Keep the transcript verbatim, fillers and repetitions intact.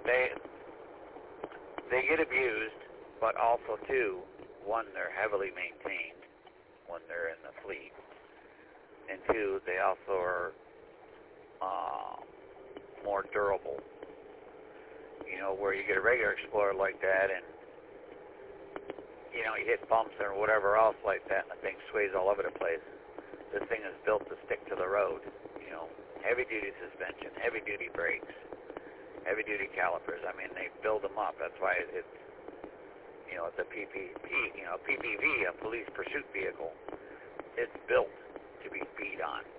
they they get abused, but also too, one, they're heavily maintained when they're in the fleet, and two, they also are uh, more durable. You know, where you get a regular Explorer like that, and you know, you hit bumps or whatever else like that, and the thing sways all over the place. This thing is built to stick to the road. You know, heavy-duty suspension, heavy-duty brakes, heavy-duty calipers. I mean, they build them up. That's why it's, you know, it's a P P P, you know, P P V, a police pursuit vehicle. It's built to be speed on.